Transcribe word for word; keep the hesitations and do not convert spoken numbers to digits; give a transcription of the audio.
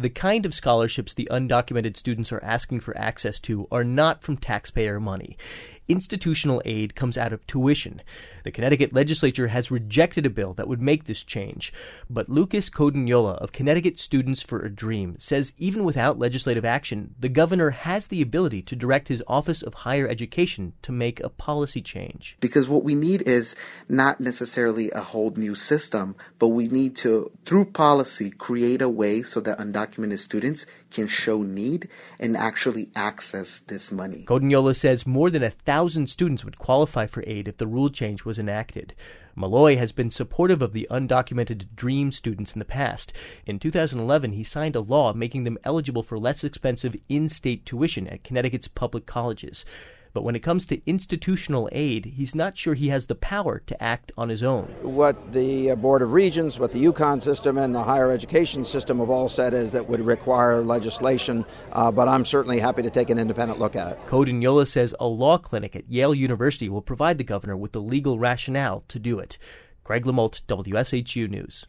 The kind of scholarships the undocumented students are asking for access to are not from taxpayer money. Institutional aid comes out of tuition. The Connecticut legislature has rejected a bill that would make this change. But Lucas Codognola of Connecticut Students for a Dream says even without legislative action, the governor has the ability to direct his Office of Higher Education to make a policy change. Because what we need is not necessarily a whole new system, but we need to, through policy, create a way so that undocumented students can show need and actually access this money. Codognola says more than a thousand students would qualify for aid if the rule change was enacted. Malloy has been supportive of the undocumented DREAM students in the past. In two thousand eleven, he signed a law making them eligible for less expensive in-state tuition at Connecticut's public colleges. But when it comes to institutional aid, he's not sure he has the power to act on his own. What the Board of Regents, what the UConn system and the higher education system have all said is that would require legislation, uh, but I'm certainly happy to take an independent look at it. Codognola says a law clinic at Yale University will provide the governor with the legal rationale to do it. Greg LaMolt, W S H U News.